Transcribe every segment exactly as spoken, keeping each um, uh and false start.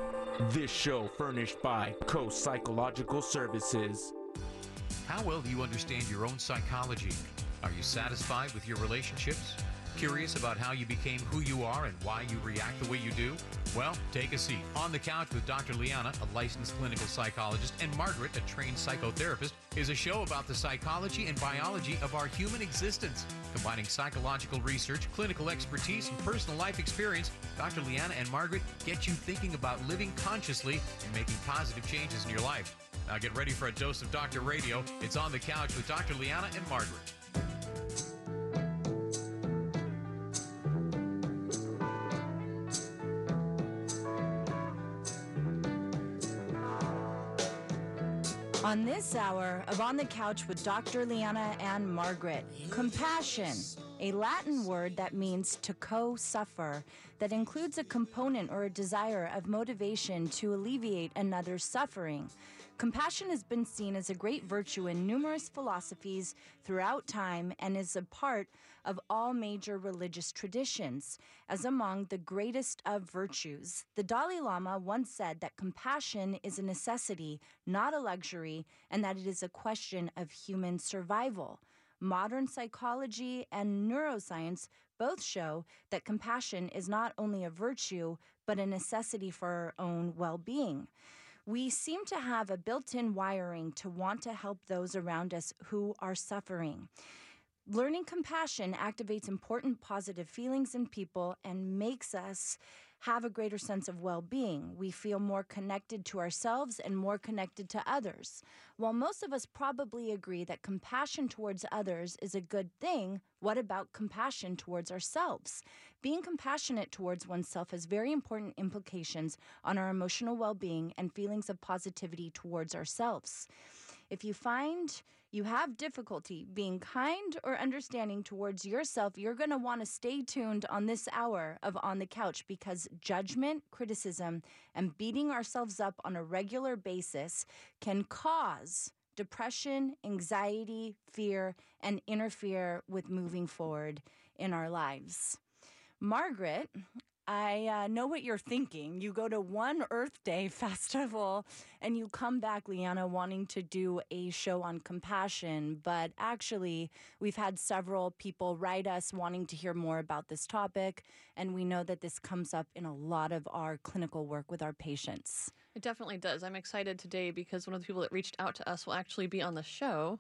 This show furnished by Coast Psychological Services. How well do you understand your own psychology? Are you satisfied with your relationships? Curious about how you became who you are and why you react the way you do? Well, take a seat. On the Couch with Doctor Liana, a licensed clinical psychologist, and Margaret, a trained psychotherapist, is a show about the psychology and biology of our human existence. Combining psychological research, clinical expertise, and personal life experience, Doctor Liana and Margaret get you thinking about living consciously and making positive changes in your life. Now get ready for a dose of Doctor Radio. It's On the Couch with Doctor Liana and Margaret. On this hour of On the Couch with Doctor Liana and Margaret, compassion, a Latin word that means to co-suffer, that includes a component or a desire of motivation to alleviate another's suffering. Compassion has been seen as a great virtue in numerous philosophies throughout time and is a part of all major religious traditions, as among the greatest of virtues. The Dalai Lama once said that compassion is a necessity, not a luxury, and that it is a question of human survival. Modern psychology and neuroscience both show that compassion is not only a virtue, but a necessity for our own well-being. We seem to have a built-in wiring to want to help those around us who are suffering. Learning compassion activates important positive feelings in people and makes us have a greater sense of well-being. We feel more connected to ourselves and more connected to others. While most of us probably agree that compassion towards others is a good thing, what about compassion towards ourselves? Being compassionate towards oneself has very important implications on our emotional well-being and feelings of positivity towards ourselves. If you find you have difficulty being kind or understanding towards yourself, you're going to want to stay tuned on this hour of On the Couch, because judgment, criticism, and beating ourselves up on a regular basis can cause depression, anxiety, fear, and interfere with moving forward in our lives. Margaret, I uh, know what you're thinking. You go to one Earth Day festival and you come back, Liana, wanting to do a show on compassion. But actually, we've had several people write us wanting to hear more about this topic. And we know that this comes up in a lot of our clinical work with our patients. It definitely does. I'm excited today because one of the people that reached out to us will actually be on the show.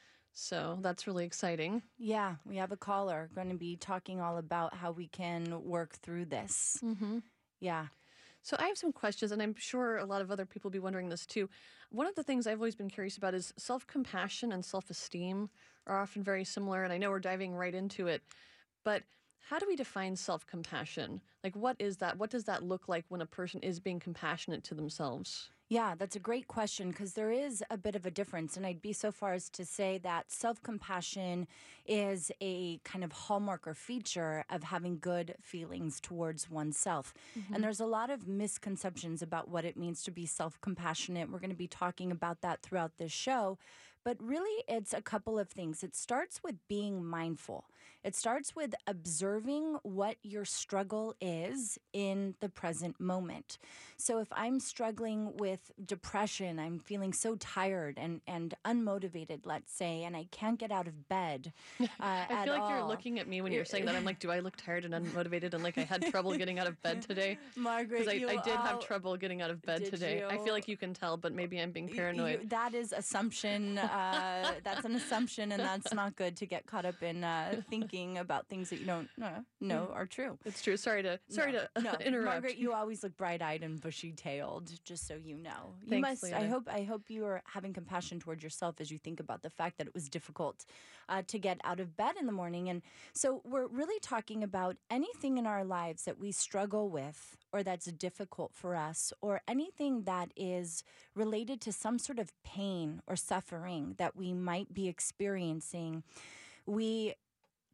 So that's really exciting. Yeah, we have a caller going to be talking all about how we can work through this. Mm-hmm. Yeah. So I have some questions, and I'm sure a lot of other people will be wondering this too. One of the things I've always been curious about is self-compassion and self-esteem are often very similar, and I know we're diving right into it. But how do we define self-compassion? Like, what is that? What does that look like when a person is being compassionate to themselves? Yeah, that's a great question, because there is a bit of a difference. And I'd be so far as to say that self-compassion is a kind of hallmark or feature of having good feelings towards oneself. Mm-hmm. And there's a lot of misconceptions about what it means to be self-compassionate. We're going to be talking about that throughout this show. But really, it's a couple of things. It starts with being mindful. It starts with observing what your struggle is in the present moment. So if I'm struggling with depression, I'm feeling so tired and, and unmotivated, let's say, and I can't get out of bed uh, I feel like all. you're looking at me when you're saying that. I'm like, do I look tired and unmotivated and like I had trouble getting out of bed today? Margaret, Because I, I did all... have trouble getting out of bed did today. you? I feel like you can tell, but maybe I'm being paranoid. You, that is assumption. Uh, that's an assumption, and that's not good to get caught up in uh, thinking about things that you don't uh, know are true. It's true. Sorry to sorry no, to no. interrupt. Margaret, you always look bright-eyed and bushy-tailed, just so you know. You Thanks, must. Liana. I hope. I hope you are having compassion towards yourself as you think about the fact that it was difficult uh, to get out of bed in the morning. And so we're really talking about anything in our lives that we struggle with, or that's difficult for us, or anything that is related to some sort of pain or suffering that we might be experiencing. We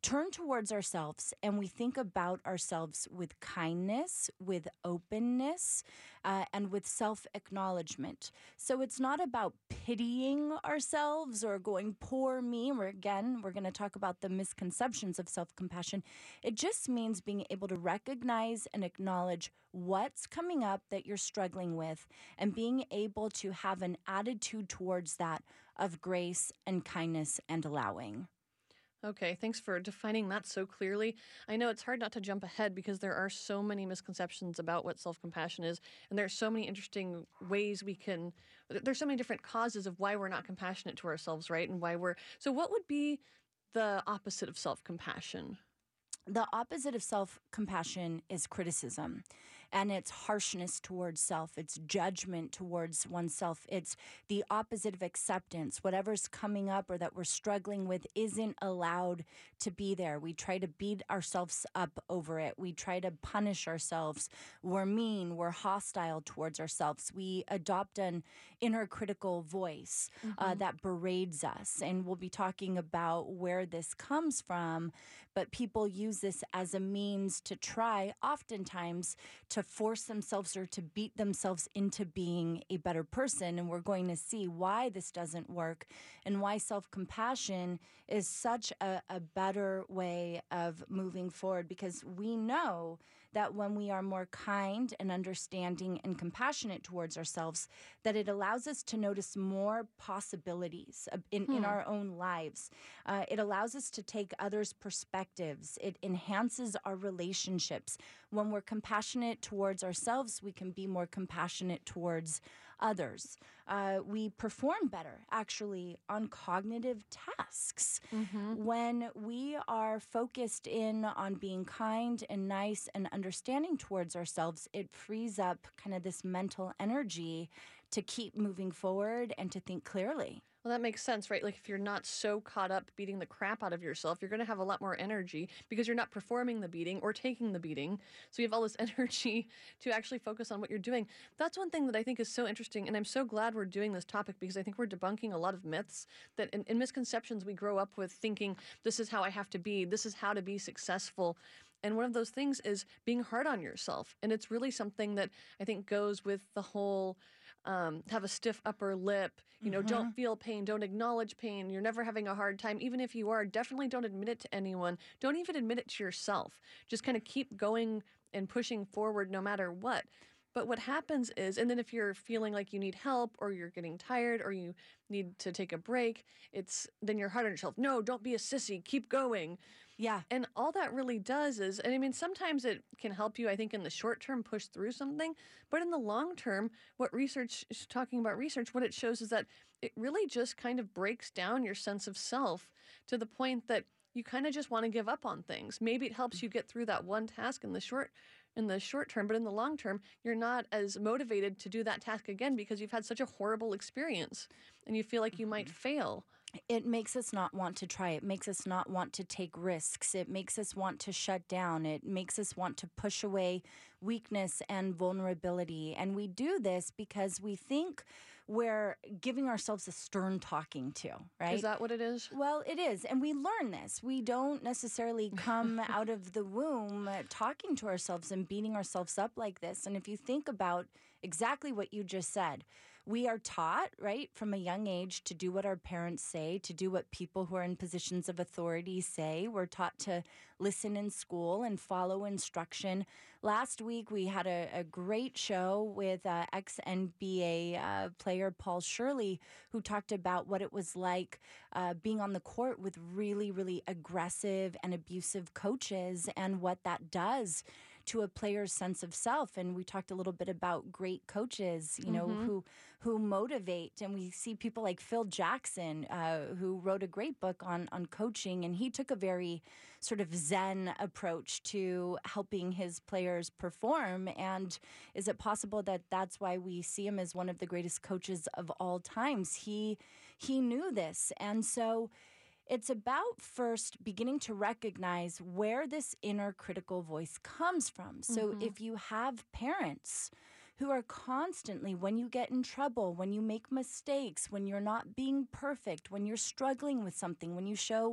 turn towards ourselves and we think about ourselves with kindness, with openness, uh, and with self-acknowledgement. So it's not about pitying ourselves or going, poor me. We're, again, we're going to talk about the misconceptions of self-compassion. It just means being able to recognize and acknowledge what's coming up that you're struggling with and being able to have an attitude towards that of grace and kindness and allowing. Okay, thanks for defining that so clearly. I know it's hard not to jump ahead because there are so many misconceptions about what self-compassion is, and there are so many interesting ways we can, there's so many different causes of why we're not compassionate to ourselves, right? And why we're, so what would be the opposite of self-compassion? The opposite of self-compassion is criticism, and it's harshness towards self. It's judgment towards oneself. It's the opposite of acceptance. Whatever's coming up or that we're struggling with isn't allowed to be there. We try to beat ourselves up over it. We try to punish ourselves. We're mean. We're hostile towards ourselves. We adopt an inner critical voice mm-hmm. uh, that berates us, and we'll be talking about where this comes from, but people use this as a means to try, oftentimes, to force themselves or to beat themselves into being a better person. And we're going to see why this doesn't work and why self-compassion is such a, a better way of moving forward, because we know that when we are more kind and understanding and compassionate towards ourselves, that it allows us to notice more possibilities in, hmm. in our own lives. Uh, it allows us to take others' perspectives. It enhances our relationships. When we're compassionate towards ourselves, we can be more compassionate towards others. Uh, we perform better, actually, on cognitive tasks. Mm-hmm. When we are focused in on being kind and nice and understanding towards ourselves, it frees up kind of this mental energy to keep moving forward and to think clearly. Well, that makes sense, right? Like if you're not so caught up beating the crap out of yourself, you're going to have a lot more energy because you're not performing the beating or taking the beating. So you have all this energy to actually focus on what you're doing. That's one thing that I think is so interesting, and I'm so glad we're doing this topic because I think we're debunking a lot of myths that in, in misconceptions we grow up with, thinking this is how I have to be, this is how to be successful. And one of those things is being hard on yourself. And it's really something that I think goes with the whole um, have a stiff upper lip, you know, mm-hmm. don't feel pain, don't acknowledge pain. You're never having a hard time. Even if you are, definitely don't admit it to anyone. Don't even admit it to yourself. Just kind of keep going and pushing forward no matter what. But what happens is, and then if you're feeling like you need help or you're getting tired or you need to take a break, it's then you're hard on yourself. No, don't be a sissy. Keep going. Yeah. And all that really does is, and I mean, sometimes it can help you, I think, in the short term push through something. But in the long term, what research is talking about research, what it shows is that it really just kind of breaks down your sense of self to the point that you kind of just want to give up on things. Maybe it helps you get through that one task in the short in the short term, but in the long term, you're not as motivated to do that task again because you've had such a horrible experience and you feel like you might fail. It makes us not want to try. It makes us not want to take risks. It makes us want to shut down. It makes us want to push away weakness and vulnerability. And we do this because we think we're giving ourselves a stern talking to, right? Is that what it is? Well, it is. And we learn this. We don't necessarily come out of the womb talking to ourselves and beating ourselves up like this. And if you think about exactly what you just said, we are taught, right, from a young age to do what our parents say, to do what people who are in positions of authority say. We're taught to listen in school and follow instruction. Last week, we had a, a great show with uh, ex-N B A uh, player Paul Shirley, who talked about what it was like uh, being on the court with really, really aggressive and abusive coaches and what that does to a player's sense of self. And we talked a little bit about great coaches, you know, mm-hmm. who who motivate. And we see people like Phil Jackson, uh, who wrote a great book on, on coaching. And he took a very sort of Zen approach to helping his players perform. And is it possible that that's why we see him as one of the greatest coaches of all times? He, he knew this. And so it's about first beginning to recognize where this inner critical voice comes from. So mm-hmm. if you have parents who are constantly, when you get in trouble, when you make mistakes, when you're not being perfect, when you're struggling with something, when you show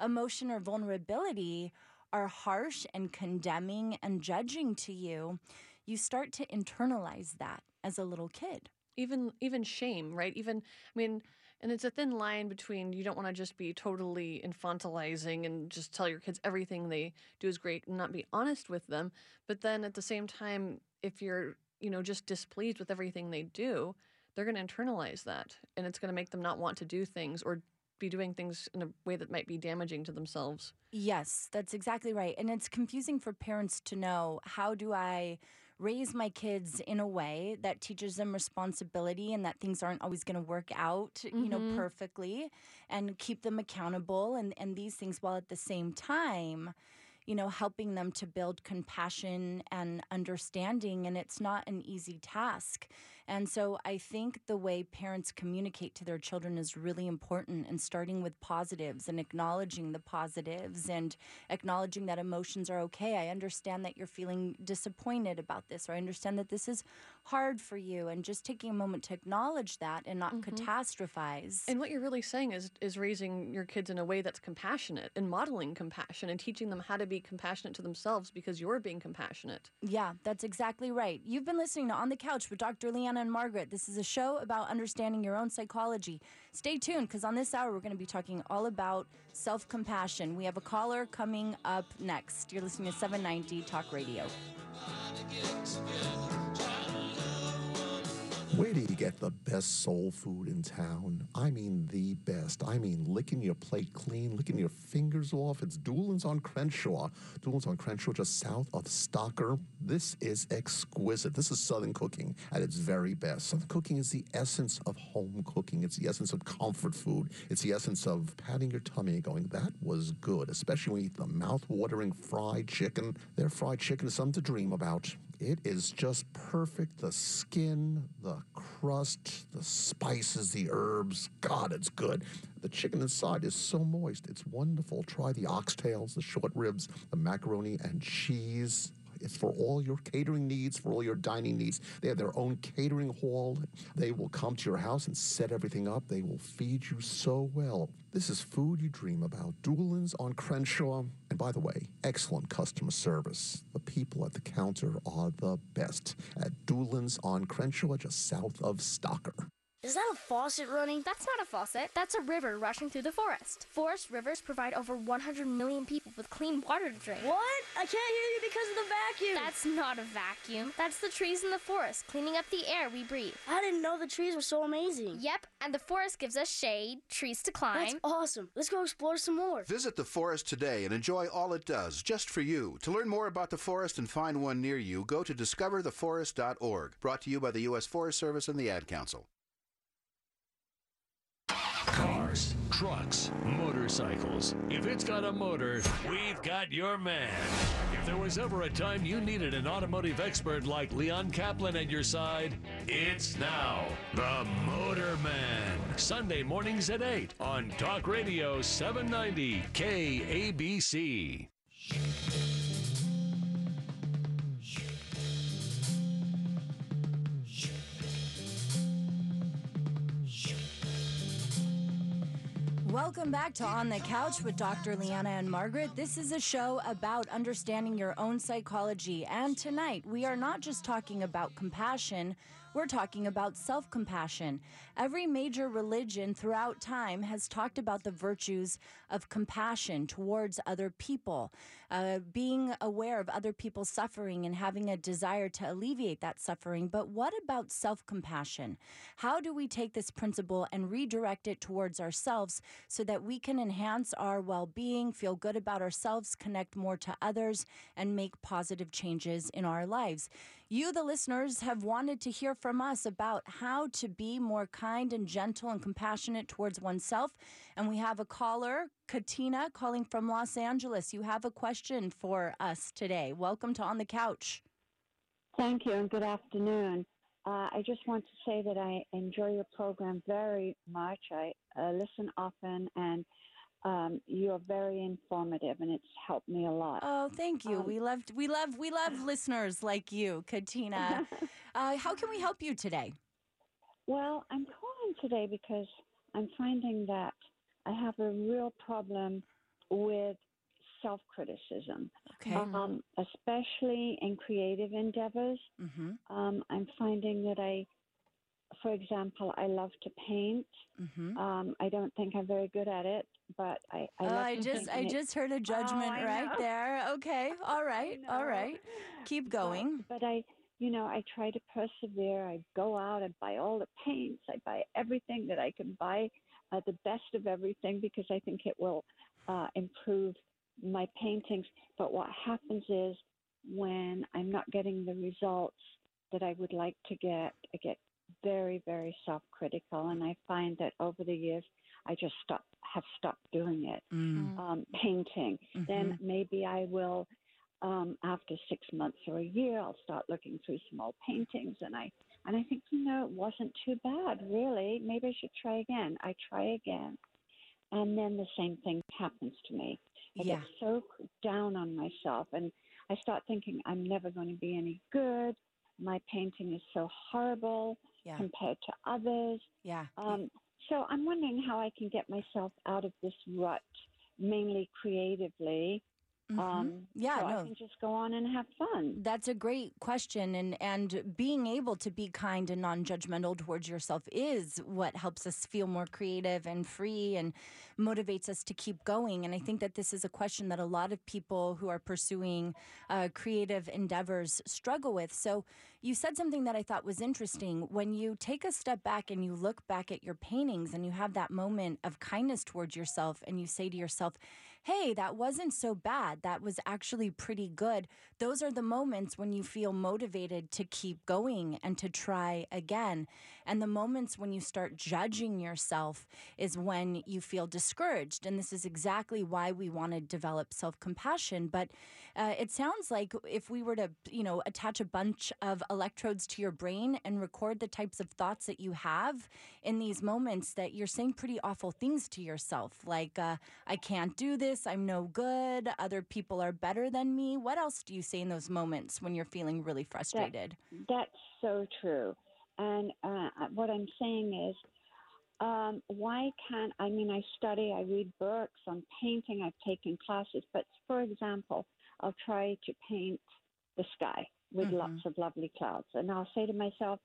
emotion or vulnerability are harsh and condemning and judging to you, you start to internalize that as a little kid. Even even shame, right? Even I mean, and it's a thin line between you don't want to just be totally infantilizing and just tell your kids everything they do is great and not be honest with them. But then at the same time, if you're, you know, just displeased with everything they do, they're going to internalize that, and it's going to make them not want to do things or be doing things in a way that might be damaging to themselves. Yes, that's exactly right. And it's confusing for parents to know, how do I raise my kids in a way that teaches them responsibility and that things aren't always going to work out, mm-hmm. you know, perfectly, and keep them accountable and, and these things, while at the same time, you know, helping them to build compassion and understanding. And it's not an easy task. And so I think the way parents communicate to their children is really important, and starting with positives and acknowledging the positives and acknowledging that emotions are okay. I understand that you're feeling disappointed about this, or I understand that this is hard for you, and just taking a moment to acknowledge that and not mm-hmm. catastrophize. And what you're really saying is is raising your kids in a way that's compassionate and modeling compassion and teaching them how to be compassionate to themselves because you're being compassionate. Yeah, that's exactly right. You've been listening to On the Couch with Doctor Leanna and Margaret. This is a show about understanding your own psychology. Stay tuned, because on this hour, we're going to be talking all about self-compassion. We have a caller coming up next. You're listening to seven ninety Talk Radio. Where do you get the best soul food in town? I mean the best. I mean licking your plate clean, licking your fingers off. It's Doolin's on Crenshaw. Doolin's on Crenshaw, just south of Stocker. This is exquisite. This is Southern cooking at its very best. Southern cooking is the essence of home cooking. It's the essence of comfort food. It's the essence of patting your tummy and going, that was good, especially when you eat the mouth-watering fried chicken. Their fried chicken is something to dream about. It is just perfect. The skin, the crust, the spices, the herbs. God, it's good. The chicken inside is so moist. It's wonderful. Try the oxtails, the short ribs, the macaroni and cheese. It's for all your catering needs, for all your dining needs. They have their own catering hall. They will come to your house and set everything up. They will feed you so well. This is food you dream about. Doolin's on Crenshaw. And by the way, excellent customer service. The people at the counter are the best at Doolin's on Crenshaw, just south of Stocker. Is that a faucet running? That's not a faucet. That's a river rushing through the forest. Forest rivers provide over one hundred million people with clean water to drink. What? I can't hear you because of the vacuum. That's not a vacuum. That's the trees in the forest cleaning up the air we breathe. I didn't know the trees were so amazing. Yep, and the forest gives us shade, trees to climb. That's awesome. Let's go explore some more. Visit the forest today and enjoy all it does, just for you. To learn more about the forest and find one near you, go to discover the forest dot org. Brought to you by the U S Forest Service and the Ad Council. Cars, trucks, motorcycles. If it's got a motor, we've got your man. If there was ever a time you needed an automotive expert like Leon Kaplan at your side, it's now. The Motor Man. Sunday mornings at eight on Talk Radio seven ninety K A B C. Welcome back to On the Couch with Doctor Leanna and Margaret. This is a show about understanding your own psychology. And tonight, we are not just talking about compassion, we're talking about self-compassion. Every major religion throughout time has talked about the virtues of compassion towards other people, uh, being aware of other people's suffering and having a desire to alleviate that suffering. But what about self-compassion? How do we take this principle and redirect it towards ourselves so that we can enhance our well-being, feel good about ourselves, connect more to others, and make positive changes in our lives? You, the listeners, have wanted to hear from us about how to be more kind and gentle and compassionate towards oneself. And we have a caller, Katina, calling from Los Angeles. You have a question for us today. Welcome to On the Couch. Thank you, and good afternoon. Uh, I just want to say that I enjoy your program very much. I uh, listen often, and Um, you're very informative, and it's helped me a lot. Oh, thank you. Um, we love, we love, we love listeners like you, Katina. uh, how can we help you today? Well, I'm calling today because I'm finding that I have a real problem with self-criticism, Okay. um, especially in creative endeavors. Mm-hmm. Um, I'm finding that I, for example, I love to paint. Mm-hmm. Um, I don't think I'm very good at it, but I, I Oh, love I to just paint. I and it- just heard a judgment I right know. there. Okay. All right. All know. right. Keep going. But, but I, you know, I try to persevere. I go out and buy all the paints. I buy everything that I can buy, uh, the best of everything, because I think it will uh, improve my paintings. But what happens is when I'm not getting the results that I would like to get, I get very, very self-critical, and I find that over the years, I just stop have stopped doing it. Mm. Um, painting. Mhm. Then maybe I will. Um, after six months or a year, I'll start looking through some old paintings, and I and I think, you know, it wasn't too bad, really. Maybe I should try again. I try again, and then the same thing happens to me. I Yeah. get so down on myself, and I start thinking I'm never going to be any good. My painting is so horrible Yeah. compared to others. Yeah. Um, so I'm wondering how I can get myself out of this rut, mainly creatively. Mhm. Um, Yeah, so no. I can just go on and have fun. That's a great question, and and being able to be kind and non-judgmental towards yourself is what helps us feel more creative and free and motivates us to keep going. And I think that this is a question that a lot of people who are pursuing uh, creative endeavors struggle with. So you said something that I thought was interesting. When you take a step back and you look back at your paintings and you have that moment of kindness towards yourself and you say to yourself, hey, that wasn't so bad. That was actually pretty good. Those are the moments when you feel motivated to keep going and to try again. And the moments when you start judging yourself is when you feel discouraged. And this is exactly why we want to develop self-compassion. But uh, it sounds like if we were to, you know, attach a bunch of electrodes to your brain and record the types of thoughts that you have in these moments, that you're saying pretty awful things to yourself, like, uh, I can't do this. I'm no good. Other people are better than me. What else do you say in those moments when you're feeling really frustrated? That, that's so true. And uh, what I'm saying is, um, why can't, I mean, I study, I read books on painting, I've taken classes, but for example, I'll try to paint the sky with Mhm. lots of lovely clouds. And I'll say to myself,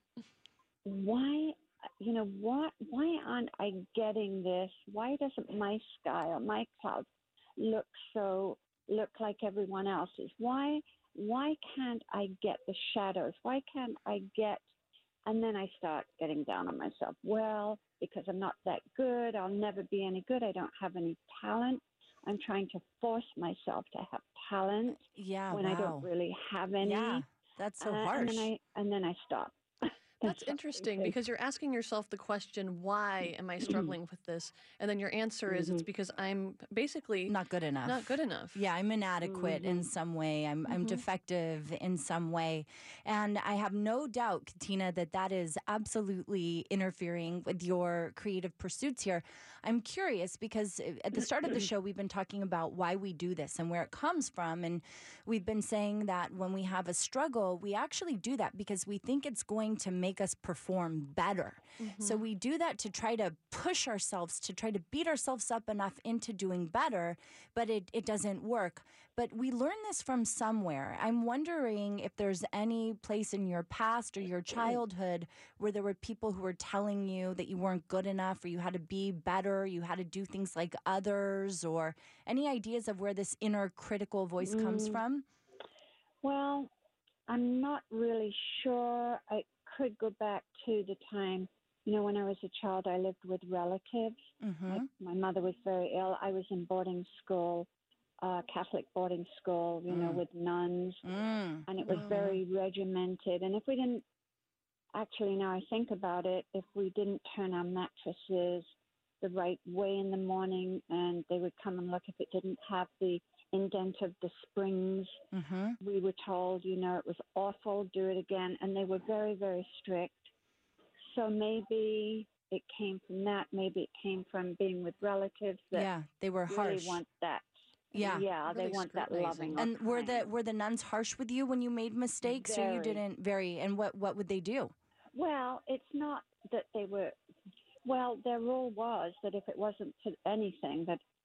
why, you know, what, why aren't I getting this? Why doesn't my sky or my clouds look so, look like everyone else's? Why, why can't I get the shadows? Why can't I get, and then I start getting down on myself. Well, because I'm not that good, I'll never be any good. I don't have any talent. I'm trying to force myself to have talent Yeah, when wow. I don't really have any. Yeah, that's so Uh, harsh. And then I and then I stop. That's interesting because you're asking yourself the question, why am I struggling with this? And then your answer is it's because I'm basically Not good enough. Not good enough. Yeah, I'm inadequate in Mm-hmm. some way. I'm I'm Mhm. defective in some way. And I have no doubt, Katina, that that is absolutely interfering with your creative pursuits here. I'm curious because at the start of the show, we've been talking about why we do this and where it comes from. And we've been saying that when we have a struggle, we actually do that because we think it's going to make us perform better. So we do that to try to push ourselves, to try to beat ourselves up enough into doing better, but it, it doesn't work. But we learn this from somewhere. I'm wondering if there's any place in your past or your childhood where there were people who were telling you that you weren't good enough or you had to be better, you had to do things like others, or any ideas of where this inner critical voice comes Mm. from? Well, I'm not really sure. I could go back to the time, you know, when I was a child, I lived with relatives. Mm-hmm. My, my mother was very ill. I was in boarding school, uh, Catholic boarding school, you know, Mm. with nuns, Mm. and it was Oh. very regimented. And if we didn't, actually, now I think about it, if we didn't turn our mattresses the right way in the morning, and they would come and look if it didn't have the indent of the springs, Mm-hmm. we were told, you know, it was awful, do it again. And they were very, very strict. So maybe it came from that. Maybe it came from being with relatives that Yeah, they were really harsh. want that. Yeah. Yeah, they Really want that scrutinizing. loving. And were the kind. were the nuns harsh with you when you made mistakes, or you Very. didn't? Very. And what what would they do? Well, it's not that they were. Well, their rule was that if it wasn't to anything, that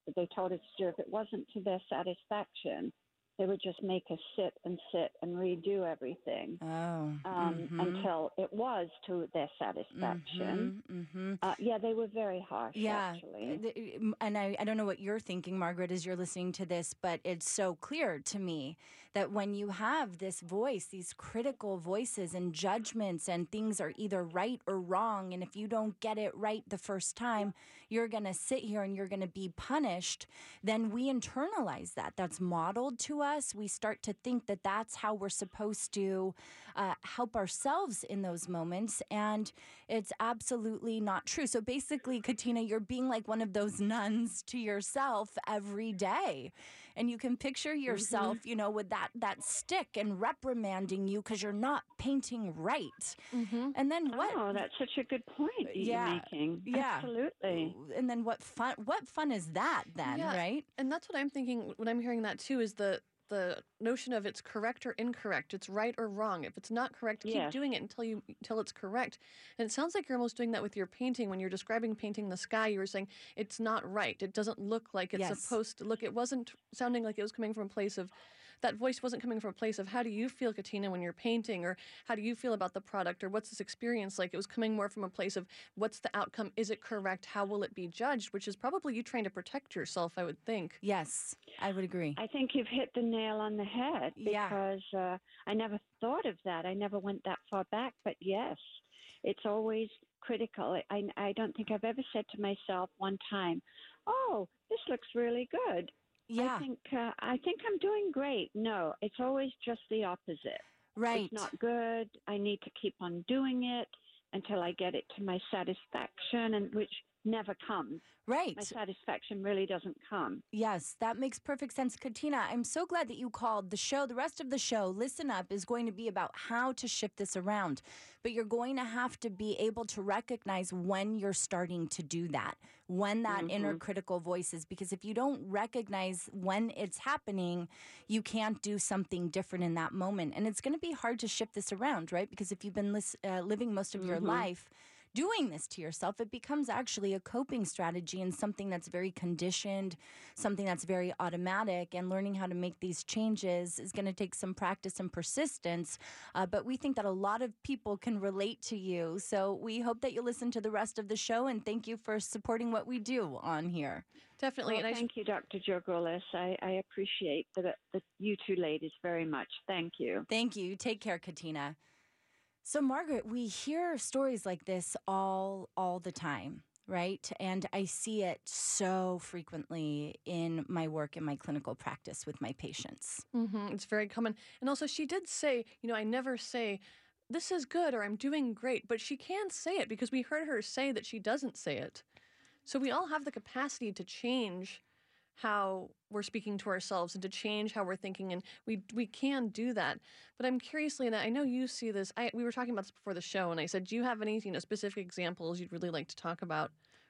that they told us to do, if it wasn't to their satisfaction, they would just make us sit and sit and redo everything oh, um, mm-hmm. until it was to their satisfaction. Mm-hmm, mm-hmm. Uh, yeah, they were very harsh, yeah. actually. And I, I don't know what you're thinking, Margaret, as you're listening to this, but it's so clear to me that when you have this voice, these critical voices and judgments, and things are either right or wrong, and if you don't get it right the first time, you're going to sit here and you're going to be punished, then we internalize that. That's modeled to us. We start to think that that's how we're supposed to uh, help ourselves in those moments, and it's absolutely not true. So basically, Katina, you're being like one of those nuns to yourself every day. And you can picture yourself, mm-hmm. you know, with that, that stick and reprimanding you because you're not painting right. Mm-hmm. And then what? Oh, that's such a good point that yeah, you're making. Yeah. Absolutely. And then what fun, what fun is that then, yeah. right? And that's what I'm thinking when I'm hearing that too, is the the notion of it's correct or incorrect, it's right or wrong. If it's not correct, keep Yes. doing it until you until it's correct. And it sounds like you're almost doing that with your painting. When you're describing painting the sky, you were saying it's not right. It doesn't look like it's Yes. supposed to look. It wasn't sounding like it was coming from a place of, that voice wasn't coming from a place of how do you feel, Katina, when you're painting, or how do you feel about the product, or what's this experience like? It was coming more from a place of what's the outcome? Is it correct? How will it be judged? Which is probably you trying to protect yourself, I would think. Yes, I would agree. I think you've hit the nail on the head Yeah. because uh, I never thought of that. I never went that far back. But yes, it's always critical. I, I don't think I've ever said to myself one time, oh, this looks really good. Yeah. I think uh, I think I'm doing great. No, it's always just the opposite. Right. It's not good. I need to keep on doing it until I get it to my satisfaction, and which never comes. Right. My satisfaction really doesn't come. Yes, that makes perfect sense. Katina, I'm so glad that you called. The show, the rest of the show, Listen Up, is going to be about how to shift this around. But you're going to have to be able to recognize when you're starting to do that, when that Mm-hmm. inner critical voice is. Because if you don't recognize when it's happening, you can't do something different in that moment. And it's going to be hard to shift this around, right? Because if you've been lis- uh, living most of your Mm-hmm. life doing this to yourself, it becomes actually a coping strategy and something that's very conditioned, something that's very automatic, and learning how to make these changes is going to take some practice and persistence. Uh, but we think that a lot of people can relate to you. So we hope that you listen to the rest of the show, and thank you for supporting what we do on here. Definitely. Well, and I thank you, Doctor Jurgolis. I, I appreciate the, the, you two ladies very much. Thank you. Thank you. Take care, Katina. So, Margaret, we hear stories like this all, all the time, right? And I see it so frequently in my work, in my clinical practice with my patients. Mm-hmm. It's very common. And also, she did say, you know, I never say, this is good or I'm doing great, but she can say it because we heard her say that she doesn't say it. So we all have the capacity to change how we're speaking to ourselves and to change how we're thinking, and we we can do that. But I'm curiously, and I know you see this, I, we were talking about this before the show, and I said, do you have any, you know, specific examples you'd really like to talk about?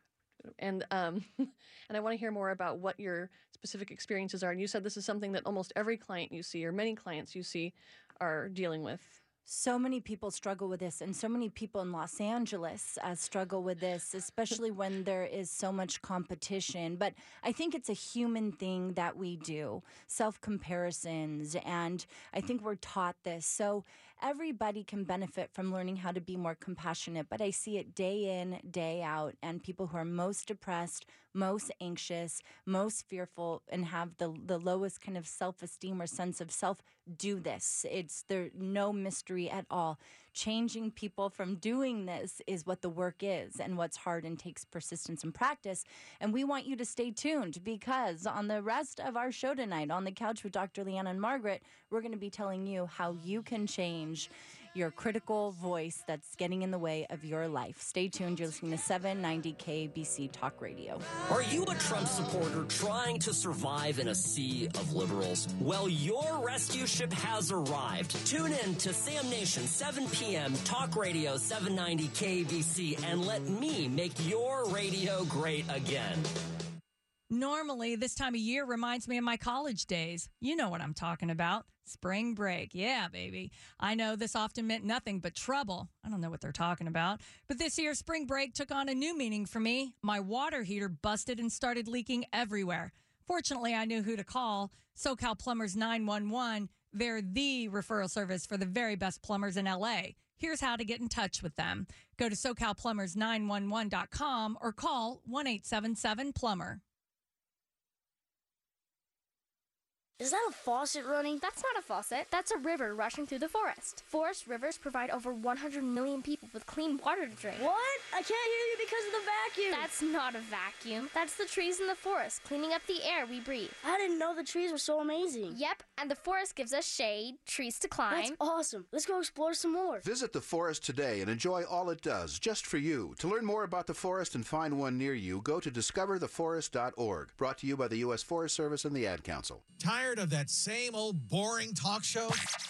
And um, and I want to hear more about what your specific experiences are. And you said this is something that almost every client you see, or many clients you see, are dealing with. So many people struggle with this, and so many people in Los Angeles uh, struggle with this, especially when there is so much competition. But I think it's a human thing that we do, self-comparisons, and I think we're taught this. So everybody can benefit from learning how to be more compassionate, but I see it day in, day out, and people who are most depressed, most anxious, most fearful, and have the the lowest kind of self-esteem or sense of self do this. It's there no mystery at all. Changing people from doing this is what the work is and what's hard and takes persistence and practice. And we want you to stay tuned because on the rest of our show tonight, on the couch with Doctor Leanna and Margaret, we're going to be telling you how you can change your critical voice that's getting in the way of your life. Stay tuned. You're listening to seven ninety K B C Talk Radio. Are you a Trump supporter trying to survive in a sea of liberals? Well, your rescue ship has arrived. Tune in to Sam Nation, seven p.m., Talk Radio seven ninety K B C, and let me make your radio great again. Normally, this time of year reminds me of my college days. You know what I'm talking about. Spring break. Yeah, baby. I know this often meant nothing but trouble. I don't know what they're talking about. But this year, spring break took on a new meaning for me. My water heater busted and started leaking everywhere. Fortunately, I knew who to call. SoCal Plumbers nine one one. They're the referral service for the very best plumbers in L A. Here's how to get in touch with them. Go to so cal plumbers nine one one dot com or call one eight seven seven plumber. Is that a faucet running? That's not a faucet. That's a river rushing through the forest. Forest rivers provide over one hundred million people with clean water to drink. What? I can't hear you because of the vacuum. That's not a vacuum. That's the trees in the forest cleaning up the air we breathe. I didn't know the trees were so amazing. Yep, and the forest gives us shade, trees to climb. That's awesome. Let's go explore some more. Visit the forest today and enjoy all it does, just for you. To learn more about the forest and find one near you, go to discover the forest dot org. Brought to you by the U S Forest Service and the Ad Council. Tired of that same old boring talk show?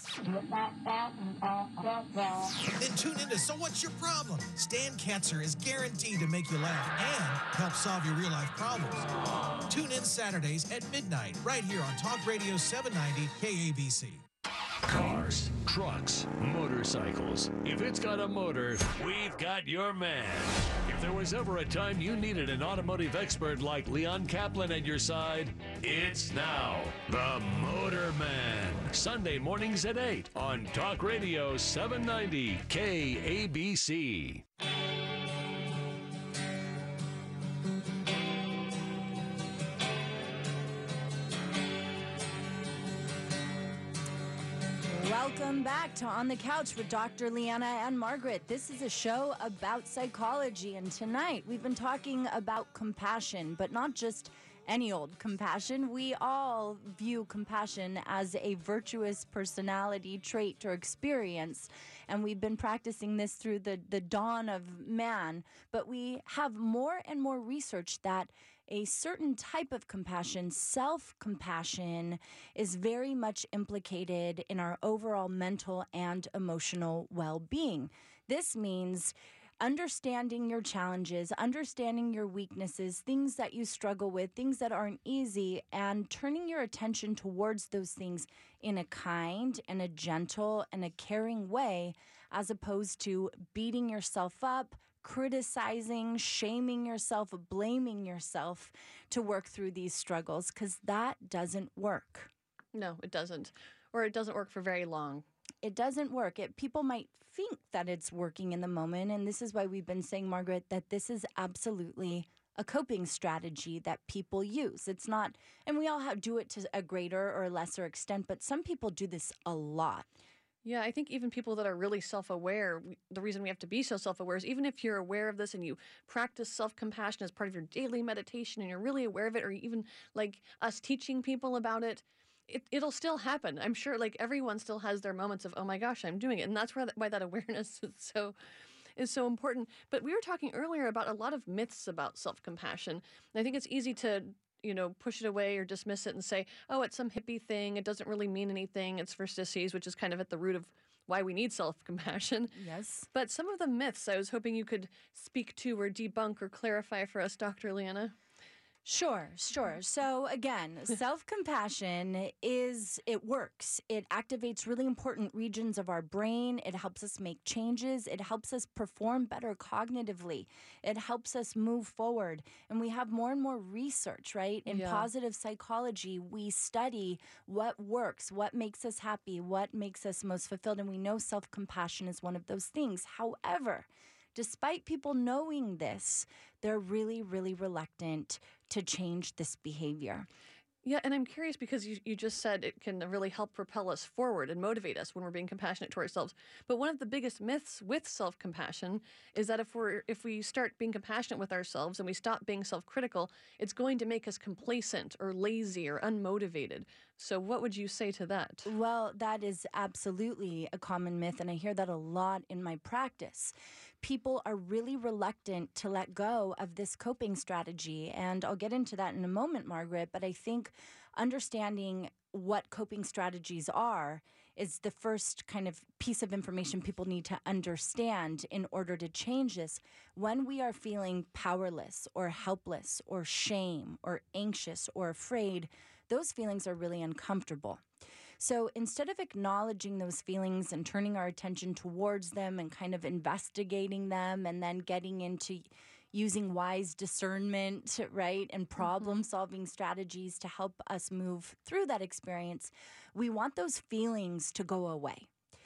Then tune into So What's Your Problem? Stan Katzer is guaranteed to make you laugh and help solve your real-life problems. Tune in Saturdays at midnight right here on Talk Radio seven ninety K A B C. Cars, trucks, motorcycles. If it's got a motor, we've got your man. If there was ever a time you needed an automotive expert like Leon Kaplan at your side, it's now. The Motor Man. Sunday mornings at eight on Talk Radio seven ninety K A B C. Welcome back to On the Couch with Doctor Leanna and Margaret. This is a show about psychology, and tonight we've been talking about compassion, but not just any old compassion. We all view compassion as a virtuous personality trait or experience, and we've been practicing this through the, the dawn of man, but we have more and more research that a certain type of compassion, self-compassion, is very much implicated in our overall mental and emotional well-being. This means understanding your challenges, understanding your weaknesses, things that you struggle with, things that aren't easy, and turning your attention towards those things in a kind and a gentle and a caring way, as opposed to beating yourself up, criticizing, shaming yourself, blaming yourself to work through these struggles, because that doesn't work. No, it doesn't. Or it doesn't work for very long. It doesn't work. It, people might think that it's working in the moment, and this is why we've been saying, Margaret, that this is absolutely a coping strategy that people use. It's not, and we all have, do it to a greater or lesser extent, but some people do this a lot. Yeah, I think even people that are really self-aware, we, the reason we have to be so self-aware is even if you're aware of this and you practice self-compassion as part of your daily meditation and you're really aware of it, or even like us teaching people about it, it it'll still happen. I'm sure like everyone still has their moments of, oh my gosh, I'm doing it. And that's where that, why that awareness is so is so important. But we were talking earlier about a lot of myths about self-compassion. And I think it's easy to you know, push it away or dismiss it and say, oh, it's some hippie thing. It doesn't really mean anything. It's for sissies, which is kind of at the root of why we need self-compassion. Yes. But some of the myths I was hoping you could speak to or debunk or clarify for us, Doctor Leanna. Sure, sure. So again, self-compassion is, it works. It activates really important regions of our brain. It helps us make changes. It helps us perform better cognitively. It helps us move forward. And we have more and more research, right? In Yeah. positive psychology, we study what works, what makes us happy, what makes us most fulfilled. And we know self-compassion is one of those things. However, despite people knowing this, they're really, really reluctant to change this behavior. Yeah, and I'm curious because you, you just said it can really help propel us forward and motivate us when we're being compassionate to ourselves. But one of the biggest myths with self-compassion is that if we're if we start being compassionate with ourselves and we stop being self-critical, it's going to make us complacent or lazy or unmotivated. So what would you say to that? Well, that is absolutely a common myth, and I hear that a lot in my practice. People are really reluctant to let go of this coping strategy, and I'll get into that in a moment, Margaret, but I think understanding what coping strategies are is the first kind of piece of information people need to understand in order to change this. When we are feeling powerless or helpless or shame or anxious or afraid, those feelings are really uncomfortable. So instead of acknowledging those feelings and turning our attention towards them and kind of investigating them and then getting into using wise discernment, right, and problem-solving strategies to help us move through that experience, we want those feelings to go away.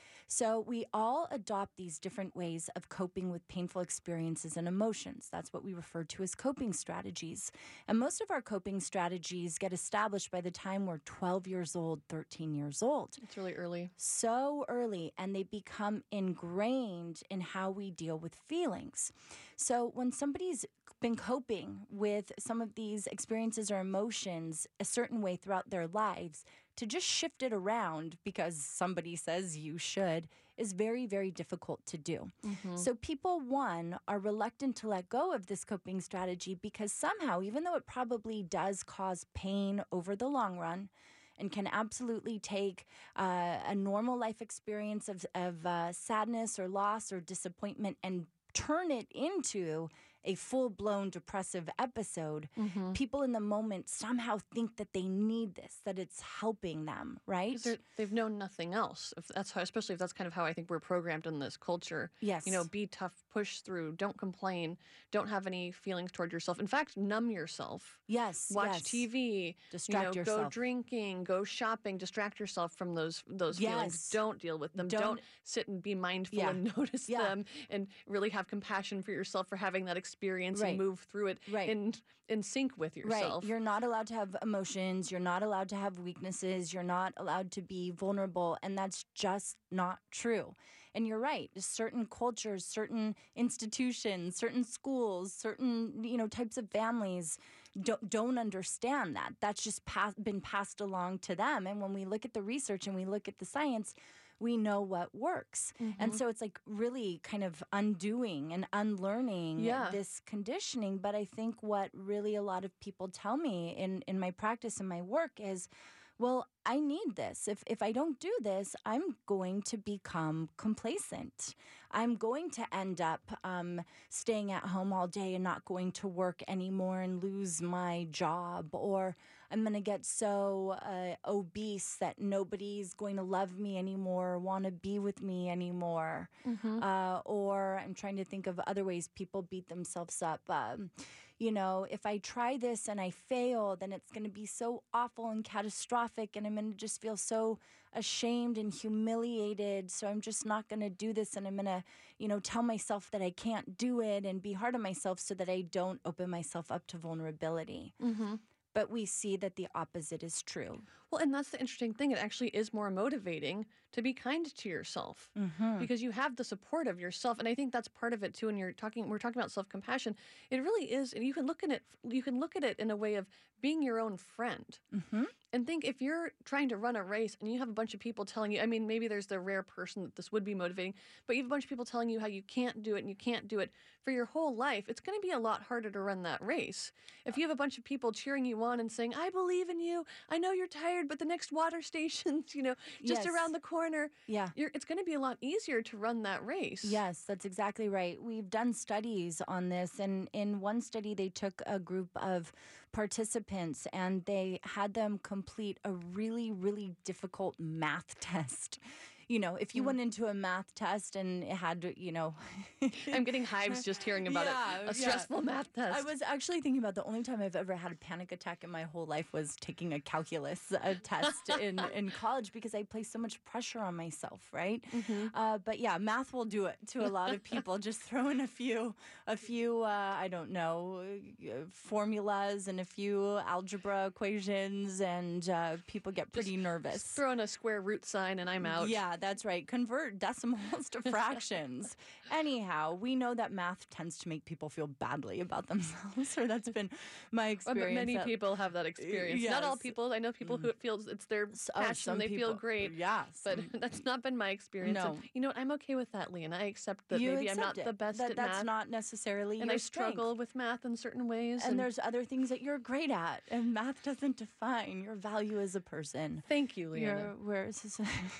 So we all adopt these different ways of coping with painful experiences and emotions. That's what we refer to as coping strategies. And most of our coping strategies get established by the time we're twelve years old, thirteen years old. It's really early. So early, and they become ingrained in how we deal with feelings. So when somebody's been coping with some of these experiences or emotions a certain way throughout their lives, to just shift it around because somebody says you should is very, very difficult to do. Mm-hmm. So people, one, are reluctant to let go of this coping strategy because somehow, even though it probably does cause pain over the long run and can absolutely take uh, a normal life experience of, of uh, sadness or loss or disappointment and turn it into a full-blown depressive episode, mm-hmm. people in the moment somehow think that they need this, that it's helping them, right? They've known nothing else. If that's how, especially if that's kind of how I think we're programmed in this culture. Yes. You know, be tough, push through, don't complain, don't have any feelings toward yourself. In fact, numb yourself. Yes. Watch yes. T V. Distract you know, yourself. Go drinking, go shopping, distract yourself from those those yes. feelings. Don't deal with them. Don't, don't sit and be mindful yeah. and notice yeah. them and really have compassion for yourself for having that experience right. and move through it right. in in sync with yourself. Right. You're not allowed to have emotions. You're not allowed to have weaknesses. You're not allowed to be vulnerable. And that's just not true. And you're right. Certain cultures, certain institutions, certain schools, certain, you know, types of families don't, don't understand that. That's just pass, been passed along to them. And when we look at the research and we look at the science, we know what works. Mm-hmm. And so it's like really kind of undoing and unlearning yeah. this conditioning. But I think what really a lot of people tell me in, in my practice and my work is, well, I need this. If if I don't do this, I'm going to become complacent. I'm going to end up um, staying at home all day and not going to work anymore and lose my job. Or I'm going to get so uh, obese that nobody's going to love me anymore or want to be with me anymore. Mm-hmm. Uh, or I'm trying to think of other ways people beat themselves up. Um, you know, if I try this and I fail, then it's going to be so awful and catastrophic, and I'm going to just feel so ashamed and humiliated. So I'm just not going to do this, and I'm going to, you know, tell myself that I can't do it and be hard on myself so that I don't open myself up to vulnerability. Mm-hmm. But we see that the opposite is true. Well, and that's the interesting thing. It actually is more motivating to be kind to yourself mm-hmm. because you have the support of yourself. And I think that's part of it too. When you're talking, we're talking about self-compassion. It really is, and you can look at it. You can look at it in a way of being your own friend. Mm-hmm. And think if you're trying to run a race and you have a bunch of people telling you, I mean, maybe there's the rare person that this would be motivating, but you have a bunch of people telling you how you can't do it and you can't do it for your whole life, it's going to be a lot harder to run that race. If you have a bunch of people cheering you on and saying, I believe in you, I know you're tired, but the next water station's, you know, just yes. around the corner. Yeah. You're, it's going to be a lot easier to run that race. Yes, that's exactly right. We've done studies on this, and in one study, they took a group of participants and they had them complete a really, really difficult math test. You know, if you Mm. went into a math test and it had, you know... I'm getting hives just hearing about Yeah, it. A stressful yeah. math test. I was actually thinking about the only time I've ever had a panic attack in my whole life was taking a calculus uh, test in, in college because I placed so much pressure on myself, right? Mhm. Uh, but yeah, math will do it to a lot of people. Just throw in a few, a few, uh, I don't know, uh, formulas and a few algebra equations, and uh, people get pretty Just nervous. Throw in a square root sign and I'm out. Yeah, that's right. Convert decimals to fractions. Anyhow, we know that math tends to make people feel badly about themselves, or that's been my Well, experience. But many that- people have that experience. Not all Yes. people. I know people who it feels it's their Oh, passion. some They feel people- great. Yeah, But some- that's not been my experience. No. And you know what? I'm okay with that, Leanne. I accept that You maybe I'm not accept the it, best that at that's math. not necessarily and your I strength. struggle with math in certain ways. And there's other things that you're great at, and math doesn't define your value as a person. Thank you, Leanna. You're, where is this?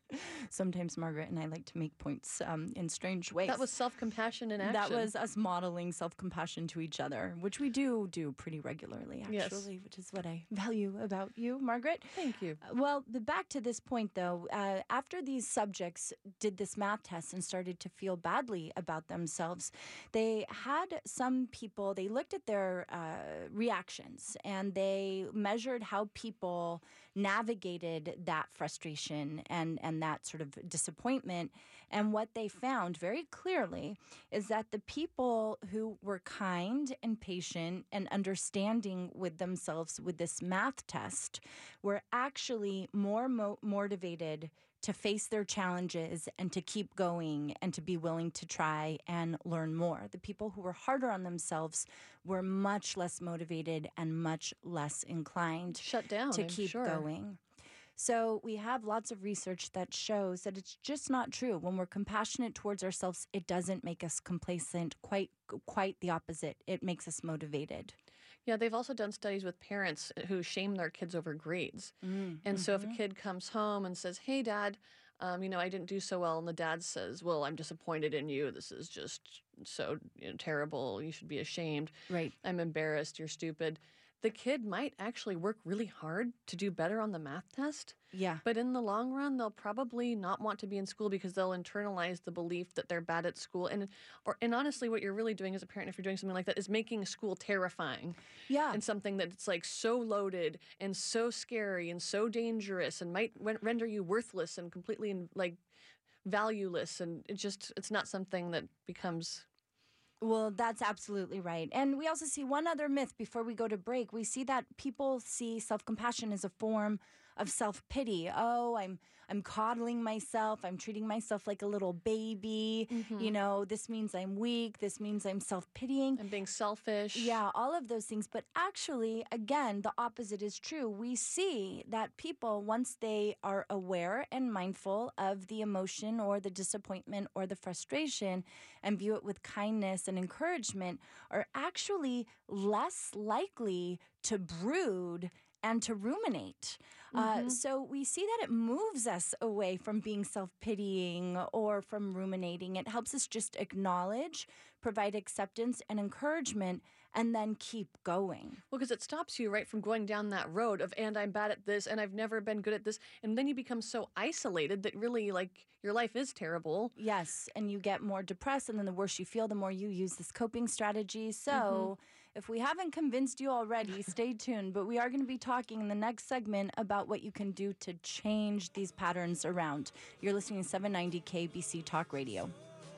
Sometimes Margaret and I like to make points um, in strange ways. That was self-compassion in action. That was us modeling self-compassion to each other, which we do do pretty regularly, actually, Yes. which is what I value about you, Margaret. Thank you. Uh, Well, the, back to this point, though, uh, after these subjects did this math test and started to feel badly about themselves, they had some people, they looked at their uh, reactions and they measured how people navigated that frustration and, and that sort of disappointment. And what they found very clearly is that the people who were kind and patient and understanding with themselves with this math test were actually more mo- motivated to face their challenges and to keep going and to be willing to try and learn more. The people who were harder on themselves were much less motivated and much less inclined Shut down, to I'm keep sure. going. So we have lots of research that shows that it's just not true. When we're compassionate towards ourselves, it doesn't make us complacent. Quite, quite the opposite. It makes us motivated. Yeah, they've also done studies with parents who shame their kids over grades. Mm, And so if a mhm. kid comes home and says, hey, Dad, um, you know, I didn't do so well, and the dad says, well, I'm disappointed in you. This is just so you know, terrible. You should be ashamed. Right. I'm embarrassed. You're stupid. The kid might actually work really hard to do better on the math test. Yeah. But in the long run, they'll probably not want to be in school because they'll internalize the belief that they're bad at school. And or and honestly, what you're really doing as a parent, if you're doing something like that, is making school terrifying. Yeah. And something that's like so loaded and so scary and so dangerous and might ren- render you worthless and completely like valueless. And it just it's not something that becomes. Well, that's absolutely right. And we also see one other myth before we go to break. We see that people see self-compassion as a form of self-pity. Oh, I'm I'm coddling myself. I'm treating myself like a little baby. Mhm. You know, this means I'm weak. This means I'm self-pitying. I'm being selfish. Yeah, all of those things. But actually, again, the opposite is true. We see that people, once they are aware and mindful of the emotion or the disappointment or the frustration and view it with kindness and encouragement, are actually less likely to brood and to ruminate. Uh, Mhm. so we see that it moves us away from being self-pitying or from ruminating. It helps us just acknowledge, provide acceptance and encouragement, and then keep going. Well, because it stops you right from going down that road of, and I'm bad at this, and I've never been good at this. And then you become so isolated that really, like, your life is terrible. Yes, and you get more depressed, and then the worse you feel, the more you use this coping strategy. So if we haven't convinced you already, stay tuned. But we are going to be talking in the next segment about what you can do to change these patterns around. You're listening to seven ninety K B C Talk Radio.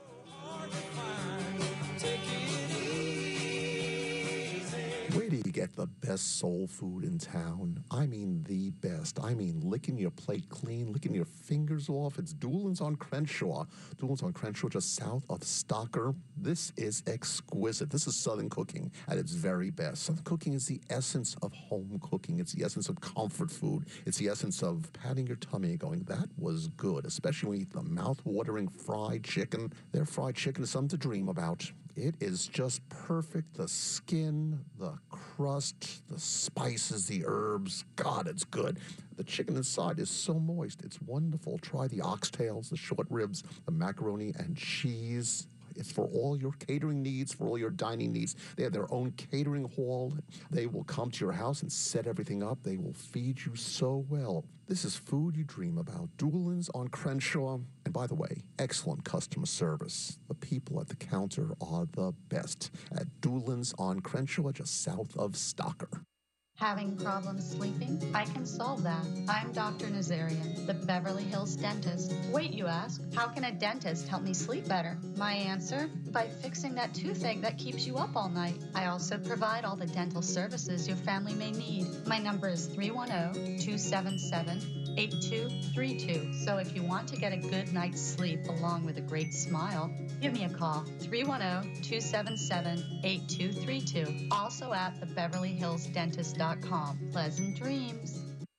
Where do you get the best soul food in town? I mean the best. I mean licking your plate clean, licking your fingers off. It's Doolin's on Crenshaw. Doolin's on Crenshaw, just south of Stocker. This is exquisite. This is Southern cooking at its very best. Southern cooking is the essence of home cooking. It's the essence of comfort food. It's the essence of patting your tummy and going, that was good, especially when you eat the mouth-watering fried chicken. Their fried chicken is something to dream about. It is just perfect. The skin, the crust, the spices, the herbs. God, it's good. The chicken inside is so moist. It's wonderful. Try the oxtails, the short ribs, the macaroni and cheese. It's for all your catering needs, for all your dining needs. They have their own catering hall. They will come to your house and set everything up. They will feed you so well. This is food you dream about. Doolin's on Crenshaw. And by the way, excellent customer service. The people at the counter are the best at Doolin's on Crenshaw, just south of Stocker. Having problems sleeping? I can solve that. I'm Doctor Nazarian, the Beverly Hills dentist. Wait, you ask, how can a dentist help me sleep better? My answer? By fixing that toothache that keeps you up all night. I also provide all the dental services your family may need. My number is three one zero, two seven seven, eight two three two. So if you want to get a good night's sleep along with a great smile, give me a call, three one zero, two seven seven, eight two three two. Also at the beverly hills dentist dot com. Pleasant dreams.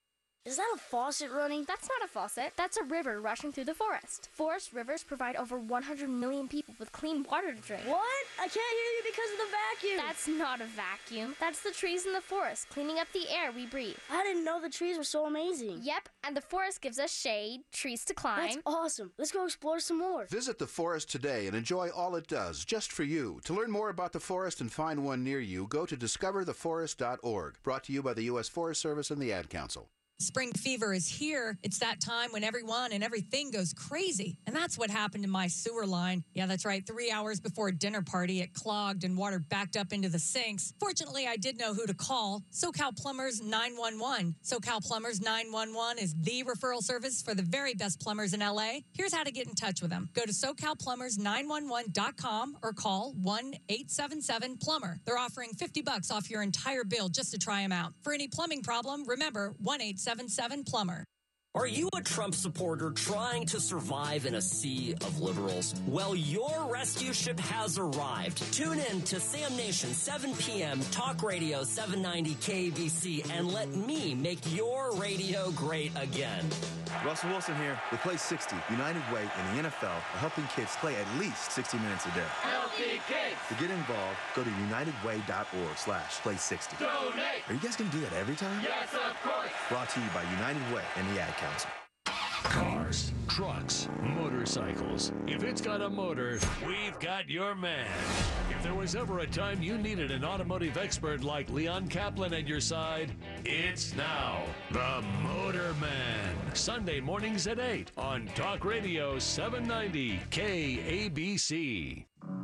Is that a faucet running? That's not a faucet. That's a river rushing through the forest. Forest rivers provide over one hundred million people with clean water to drink. What? I can't hear you because of the vacuum. That's not a vacuum. That's the trees in the forest cleaning up the air we breathe. I didn't know the trees were so amazing. Yep, and the forest gives us shade, trees to climb. That's awesome. Let's go explore some more. Visit the forest today and enjoy all it does, just for you. To learn more about the forest and find one near you, go to discover the forest dot org. Brought to you by the U S Forest Service and the Ad Council. Spring fever is here. It's that time when everyone and everything goes crazy. And that's what happened to my sewer line. Yeah, that's right. Three hours before a dinner party, it clogged and water backed up into the sinks. Fortunately, I did know who to call. SoCal Plumbers nine one one. SoCal Plumbers nine one one is the referral service for the very best plumbers in L A. Here's how to get in touch with them. Go to so cal plumbers nine one one dot com or call one eight seven seven plumber. They're offering fifty bucks off your entire bill just to try them out. For any plumbing problem, remember one eight seven seven plumber. Are you a Trump supporter trying to survive in a sea of liberals? Well, your rescue ship has arrived. Tune in to Sam Nation, seven p.m., Talk Radio seven ninety K A B C, and let me make your radio great again. Russell Wilson here. With Play sixty, United Way and the N F L are helping kids play at least sixty minutes a day. Healthy kids! To get involved, go to unitedway.org slash play 60. Donate! Are you guys going to do that every time? Yes, of course! Brought to you by United Way and the Ad Council. Cars, trucks, motorcycles. If it's got a motor, we've got your man. If there was ever a time you needed an automotive expert like Leon Kaplan at your side, it's now. The Motor Man. Sunday mornings at eight on Talk Radio seven ninety K A B C.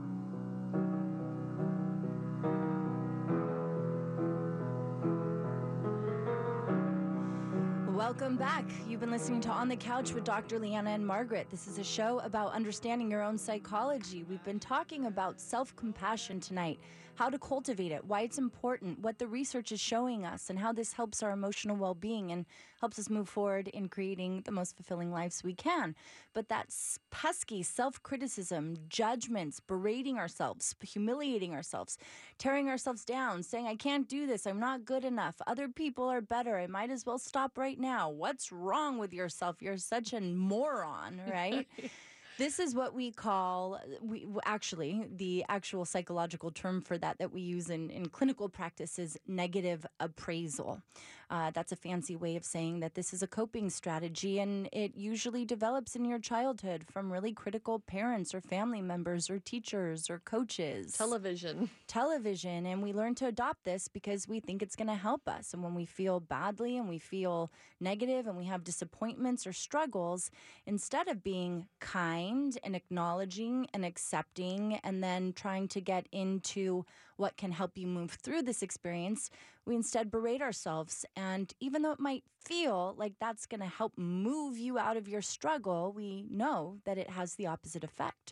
Welcome back. You've been listening to On the Couch with Doctor Leanna and Margaret. This is a show about understanding your own psychology. We've been talking about self-compassion tonight, how to cultivate it, why it's important, what the research is showing us, and how this helps our emotional well-being and helps us move forward in creating the most fulfilling lives we can. But that pesky self-criticism, judgments, berating ourselves, humiliating ourselves, tearing ourselves down, saying, I can't do this, I'm not good enough, other people are better, I might as well stop right now. What's wrong with yourself? You're such a moron, right? This is what we call, we actually, the actual psychological term for that that we use in, in clinical practice is negative appraisal. Uh, that's a fancy way of saying that this is a coping strategy, and it usually develops in your childhood from really critical parents or family members or teachers or coaches. Television. Television. And we learn to adopt this because we think it's going to help us. And when we feel badly and we feel negative and we have disappointments or struggles, instead of being kind and acknowledging and accepting and then trying to get into what can help you move through this experience, we instead berate ourselves. And even though it might feel like that's going to help move you out of your struggle, we know that it has the opposite effect.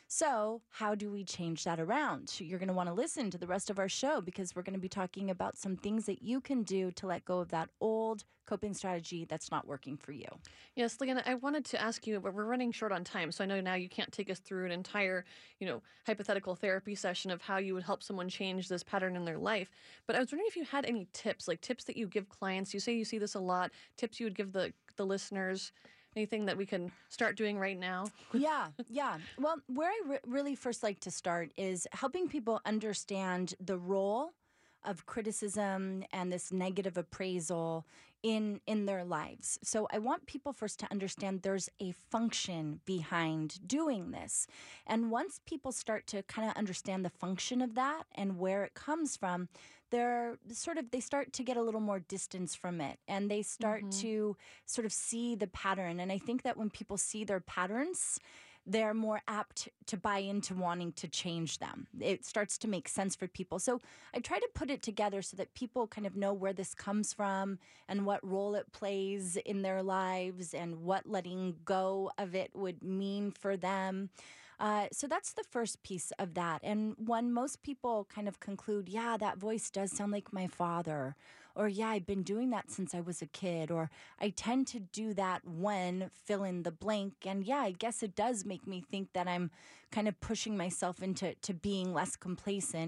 So how do we change that around? You're going to want to listen to the rest of our show because we're going to be talking about some things that you can do to let go of that old coping strategy that's not working for you. Yes, Leanna, I wanted to ask you, but we're running short on time, so I know now you can't take us through an entire, you know, hypothetical therapy session of how you would help someone change this pattern in their life. But I was wondering if you had any tips, like tips that you give clients. You say you see this a lot, tips you would give the, the listeners. Anything that we can start doing right now? yeah, yeah. Well, where I re- really first like to start is helping people understand the role of criticism and this negative appraisal in in their lives. So I want people first to understand there's a function behind doing this. And once people start to kind of understand the function of that and where it comes from, they're sort of, they start to get a little more distance from it and they start mm-hmm. to sort of see the pattern. And I think that when people see their patterns, they're more apt to buy into wanting to change them. It starts to make sense for people. So I try to put it together so that people kind of know where this comes from and what role it plays in their lives and what letting go of it would mean for them. Uh, so that's the first piece of that. And when most people kind of conclude, yeah, that voice does sound like my father, or yeah, I've been doing that since I was a kid, or I tend to do that when fill in the blank. And yeah, I guess it does make me think that I'm kind of pushing myself into to being less complacent.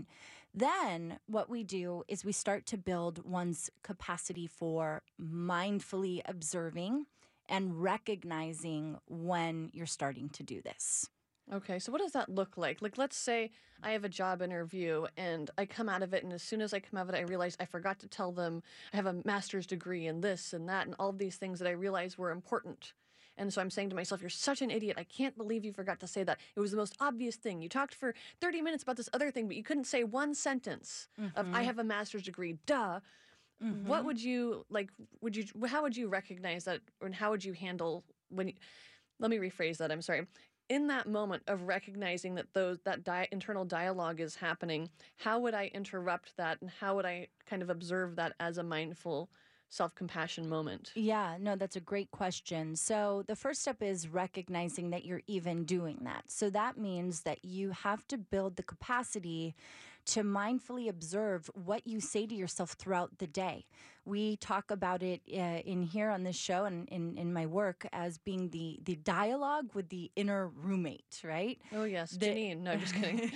Then what we do is we start to build one's capacity for mindfully observing and recognizing when you're starting to do this. Okay, so what does that look like? Like, let's say I have a job interview and I come out of it, and as soon as I come out of it, I realize I forgot to tell them I have a master's degree in this and that and all of these things that I realized were important. And so I'm saying to myself, you're such an idiot. I can't believe you forgot to say that. It was the most obvious thing. You talked for thirty minutes about this other thing, but you couldn't say one sentence of, I have a master's degree, duh. Mhm. What would you, like, would you, how would you recognize that, and how would you handle when you, let me rephrase that, I'm sorry. In that moment of recognizing that those that di- internal dialogue is happening, how would I interrupt that, and how would I kind of observe that as a mindful self-compassion moment? Yeah, no, that's a great question. So the first step is recognizing that you're even doing that. So that means that you have to build the capacity to mindfully observe what you say to yourself throughout the day. We talk about it uh, in here on this show and in, in my work as being the, the dialogue with the inner roommate, right? Oh, yes, The- Janine. No, just kidding.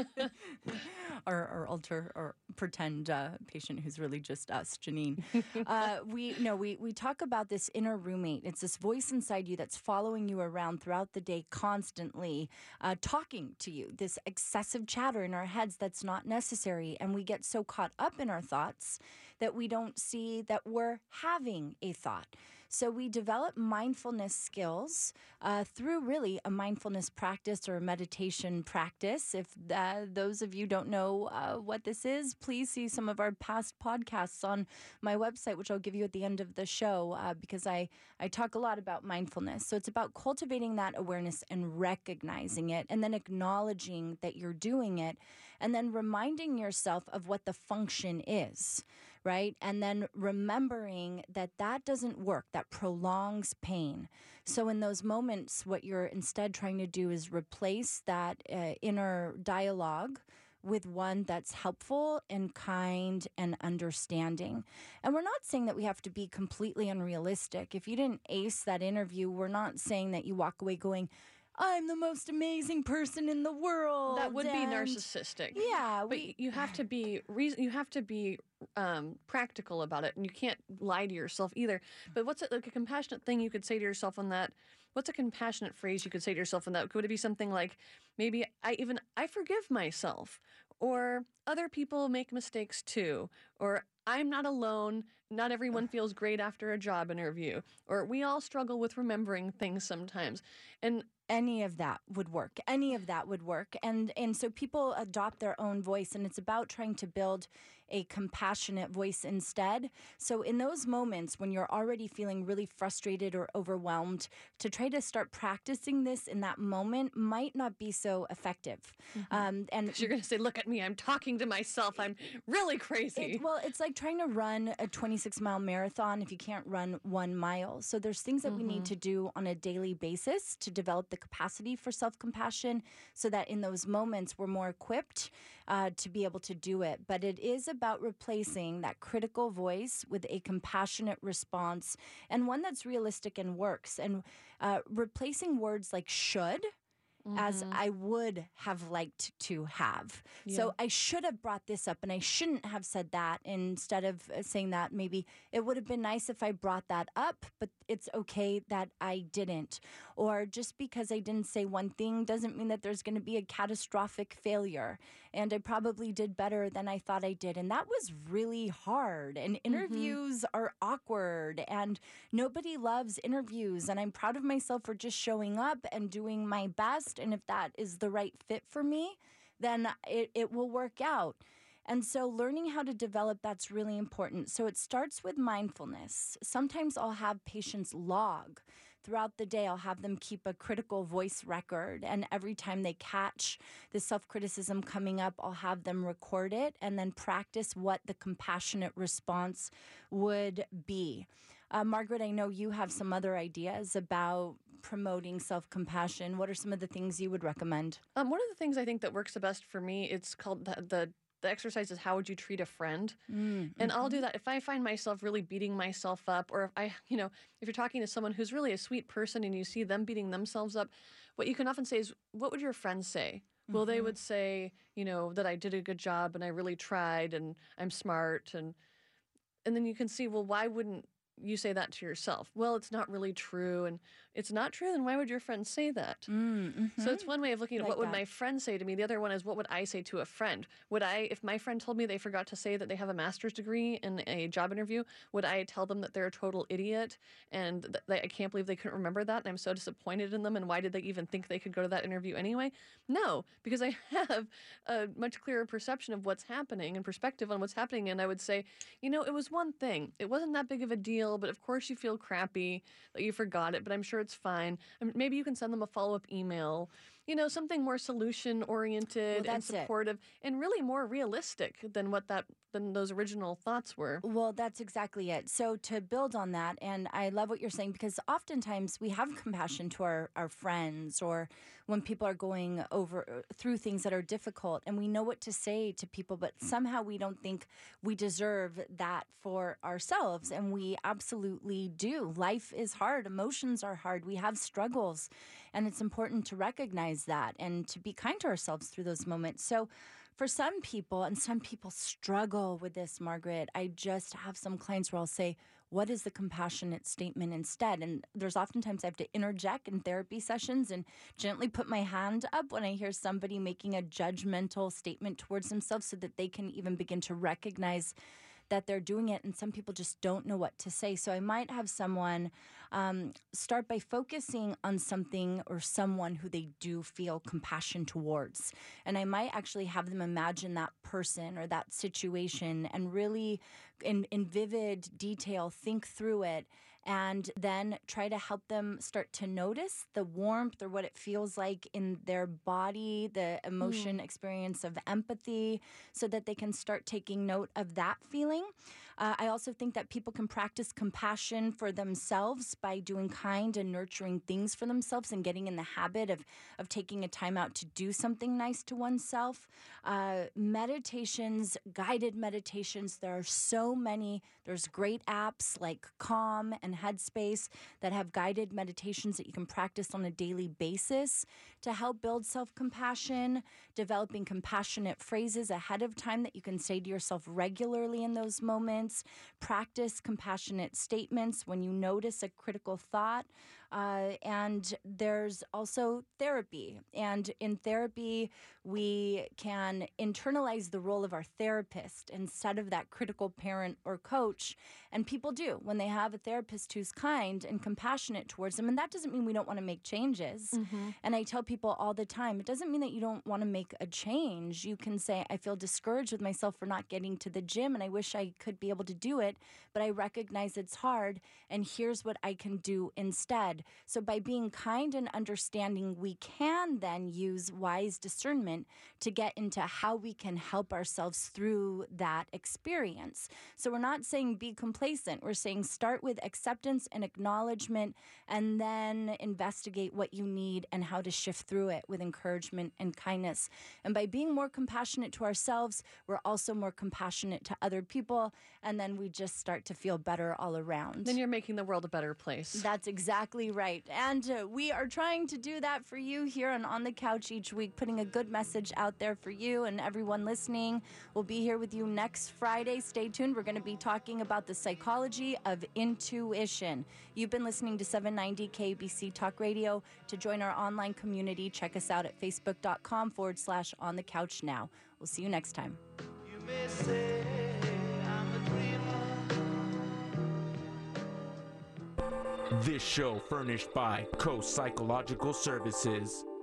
our, our alter or pretend uh, patient who's really just us, Janine. uh, we no, we we talk about this inner roommate. It's this voice inside you that's following you around throughout the day, constantly uh, talking to you. This excessive chatter in our heads that's not necessary, and we get so caught up in our thoughts that we don't see that we're having a thought. So we develop mindfulness skills uh, through really a mindfulness practice or a meditation practice. If uh, those of you don't know uh, what this is, please see some of our past podcasts on my website, which I'll give you at the end of the show, uh, because I, I talk a lot about mindfulness. So it's about cultivating that awareness and recognizing it, and then acknowledging that you're doing it, and then reminding yourself of what the function is. Right? And then remembering that that doesn't work, that prolongs pain. So in those moments, what you're instead trying to do is replace that uh, inner dialogue with one that's helpful and kind and understanding. And we're not saying that we have to be completely unrealistic. If you didn't ace that interview, we're not saying that you walk away going, I'm the most amazing person in the world. That would be and- narcissistic. Yeah, but we- you have to be reason. You have to be um, practical about it, and you can't lie to yourself either. But what's it, like a compassionate thing you could say to yourself on that? What's a compassionate phrase you could say to yourself on that? Could it be something like, maybe I even I forgive myself, or other people make mistakes too, or I'm not alone. Not everyone feels great after a job interview, or we all struggle with remembering things sometimes, and. Any of that would work. Any of that would work. And and so people adopt their own voice, and it's about trying to build a compassionate voice instead. So in those moments when you're already feeling really frustrated or overwhelmed, to try to start practicing this in that moment might not be so effective. Mm-hmm. Um, and you're going to say, look at me, I'm talking to myself, I'm really crazy. It, well, it's like trying to run a twenty-six mile marathon if you can't run one mile. So there's things that mm-hmm. we need to do on a daily basis to develop the capacity for self-compassion so that in those moments we're more equipped uh, to be able to do it. But it is about replacing that critical voice with a compassionate response, and one that's realistic and works, and uh, replacing words like should mm-hmm. as I would have liked to have. Yeah. So I should have brought this up and I shouldn't have said that. Instead of saying that, maybe it would have been nice if I brought that up, but it's okay that I didn't. Or just because I didn't say one thing doesn't mean that there's going to be a catastrophic failure. And I probably did better than I thought I did. And that was really hard. And interviews mm-hmm. are awkward, and nobody loves interviews. And I'm proud of myself for just showing up and doing my best. And if that is the right fit for me, then it, it will work out. And so learning how to develop that's really important. So it starts with mindfulness. Sometimes I'll have patients log. Throughout the day, I'll have them keep a critical voice record. And every time they catch the self-criticism coming up, I'll have them record it and then practice what the compassionate response would be. Uh, Margaret, I know you have some other ideas about promoting self-compassion. What are some of the things you would recommend? Um, one of the things I think that works the best for me, it's called the, the The exercise is how would you treat a friend? Mm-hmm. And I'll do that if I find myself really beating myself up, or if I, you know, if you're talking to someone who's really a sweet person and you see them beating themselves up, what you can often say is, what would your friend say? Well, they Mhm. would say, you know, that I did a good job and I really tried and I'm smart and and then you can see, well, why wouldn't you say that to yourself? Well, it's not really true, and it's not true, then why would your friend say that? Mm, So it's one way of looking at Like what would that. my friend say to me. The other one is what would I say to a friend? Would I, if my friend told me they forgot to say that they have a master's degree in a job interview, would I tell them that they're a total idiot and that they, I can't believe they couldn't remember that and I'm so disappointed in them and why did they even think they could go to that interview anyway? No, because I have a much clearer perception of what's happening and perspective on what's happening, and I would say, you know, it was one thing. It wasn't that big of a deal, but of course you feel crappy that you forgot it, but I'm sure it's fine. I mean, maybe you can send them a follow-up email, you know, something more solution-oriented and that's it. supportive and really more realistic than what that than those original thoughts were. Well, that's exactly it. So to build on that, and I love what you're saying, because oftentimes we have compassion to our, our friends or when people are going over through things that are difficult and we know what to say to people, but somehow we don't think we deserve that for ourselves. And we absolutely do. Life is hard. Emotions are hard. We have struggles. And it's important to recognize that and to be kind to ourselves through those moments. So for some people, and some people struggle with this, Margaret, I just have some clients where I'll say, what is the compassionate statement instead? And there's oftentimes I have to interject in therapy sessions and gently put my hand up when I hear somebody making a judgmental statement towards themselves so that they can even begin to recognize that they're doing it, and some people just don't know what to say. So I might have someone um, start by focusing on something or someone who they do feel compassion towards. And I might actually have them imagine that person or that situation and really, in, in vivid detail, think through it and then try to help them start to notice the warmth or what it feels like in their body, the emotion, Mm. experience of empathy, so that they can start taking note of that feeling. Uh, I also think that people can practice compassion for themselves by doing kind and nurturing things for themselves and getting in the habit of, of taking a time out to do something nice to oneself. Uh, meditations, guided meditations, there are so many. There's great apps like Calm and Headspace that have guided meditations that you can practice on a daily basis to help build self-compassion, developing compassionate phrases ahead of time that you can say to yourself regularly in those moments. Practice compassionate statements when you notice a critical thought. Uh, and there's also therapy. And in therapy, we can internalize the role of our therapist instead of that critical parent or coach. And people do when they have a therapist who's kind and compassionate towards them. And that doesn't mean we don't want to make changes. Mhm. And I tell people all the time, it doesn't mean that you don't want to make a change. You can say, I feel discouraged with myself for not getting to the gym and I wish I could be able to do it, but I recognize it's hard and here's what I can do instead. So by being kind and understanding, we can then use wise discernment to get into how we can help ourselves through that experience. So we're not saying be complacent. We're saying start with acceptance and acknowledgement and then investigate what you need and how to shift through it with encouragement and kindness. And by being more compassionate to ourselves, we're also more compassionate to other people. And then we just start to feel better all around. Then you're making the world a better place. That's exactly right. And uh, we are trying to do that for you here on On the Couch each week, putting a good message out there for you and everyone listening. We'll be here with you next Friday. Stay tuned. We're going to be talking about the psychology of intuition. You've been listening to seven ninety K B C Talk Radio. To join our online community, check us out at facebook.com forward slash on the couch now. We'll see you next time. You may say I'm a dreamer. This show furnished by Co Psychological Services.